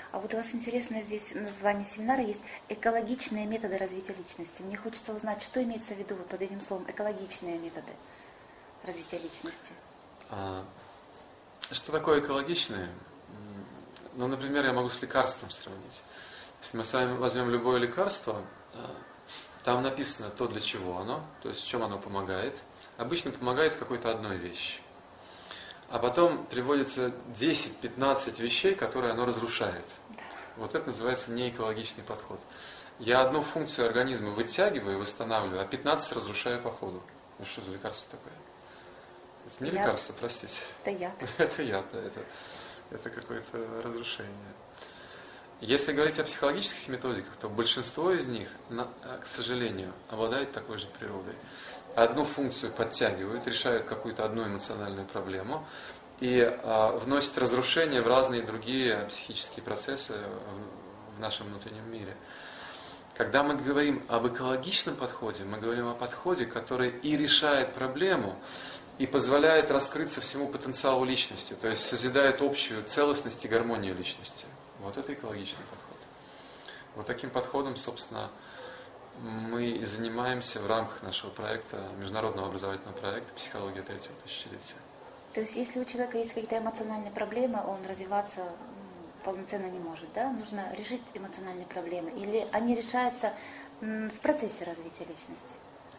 А вот у вас интересно здесь название семинара есть «Экологичные методы развития личности». Мне хочется узнать, что имеется в виду вот под этим словом «экологичные методы развития личности». Что такое экологичные? Ну, например, я могу с лекарством сравнить. Если мы с вами возьмем любое лекарство, там написано то, для чего оно, то есть в чем оно помогает. Обычно помогает в какой-то одной вещи. А потом приводится 10-15 вещей, которые оно разрушает. Вот это называется неэкологичный подход. Я одну функцию организма вытягиваю и восстанавливаю, а 15 разрушаю по ходу. Ну что за лекарство такое? Это не лекарство, простите. Это яд. Это яд, да, это какое-то разрушение. Если говорить о психологических методиках, то большинство из них, к сожалению, обладает такой же природой. Одну функцию подтягивают, решают какую-то одну эмоциональную проблему и вносят разрушение в разные другие психические процессы в нашем внутреннем мире. Когда мы говорим об экологичном подходе, мы говорим о подходе, который и решает проблему, и позволяет раскрыться всему потенциалу личности, то есть созидает общую целостность и гармонию личности. Вот это экологичный подход. Вот таким подходом, собственно, мы и занимаемся в рамках нашего проекта, международного образовательного проекта «Психология третьего тысячелетия». То есть, если у человека есть какие-то эмоциональные проблемы, он развиваться полноценно не может, да? Нужно решить эмоциональные проблемы, или они решаются в процессе развития личности?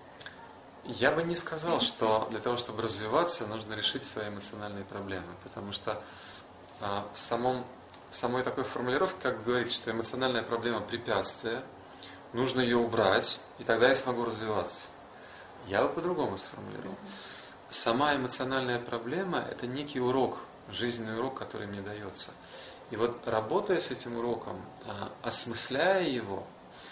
Я бы не сказал, что для того, чтобы развиваться, нужно решить свои эмоциональные проблемы, потому что в самой такой формулировке, как говорится, что эмоциональная проблема – препятствие, нужно ее убрать, и тогда я смогу развиваться. Я бы по-другому сформулировал. Сама эмоциональная проблема – это некий урок, жизненный урок, который мне дается. И вот работая с этим уроком, осмысляя его,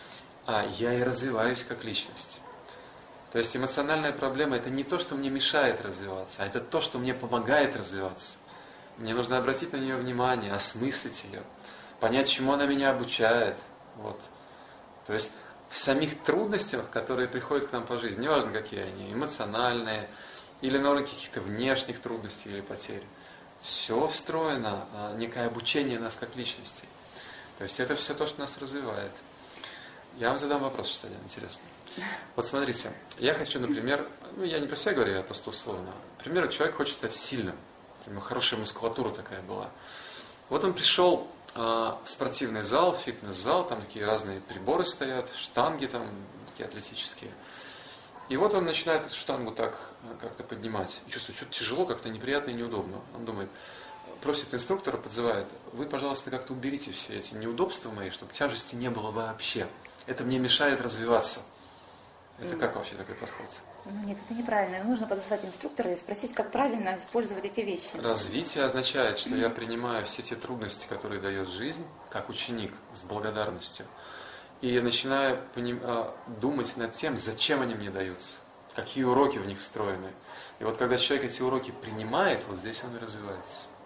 я и развиваюсь как личность. То есть эмоциональная проблема – это не то, что мне мешает развиваться, а это то, что мне помогает развиваться. Мне нужно обратить на нее внимание, осмыслить ее, понять, чему она меня обучает. Вот. То есть в самих трудностях, которые приходят к нам по жизни, неважно какие они, эмоциональные, или на уровне каких-то внешних трудностей или потерь, все встроено, некое обучение нас как личностей. То есть это все то, что нас развивает. Я вам задам вопрос, что один интересный. Вот смотрите, я хочу, например, я не про себя говорю, я просто условно. Например, человек хочет стать сильным, например, хорошая мускулатура такая была. Вот он пришел в спортивный зал, в фитнес-зал, там такие разные приборы стоят, штанги там такие атлетические. И вот он начинает эту штангу так как-то поднимать. И чувствует, что-то тяжело, как-то неприятно и неудобно. Он думает, просит инструктора, подзывает, вы, пожалуйста, как-то уберите все эти неудобства мои, чтобы тяжести не было вообще. Это мне мешает развиваться. Это как вообще такой подход? Нет, это неправильно. Нужно подозвать инструктора и спросить, как правильно использовать эти вещи. Развитие означает, что я принимаю все те трудности, которые дает жизнь, как ученик, с благодарностью. И я начинаю думать над тем, зачем они мне даются, какие уроки в них встроены. И вот когда человек эти уроки принимает, вот здесь он и развивается.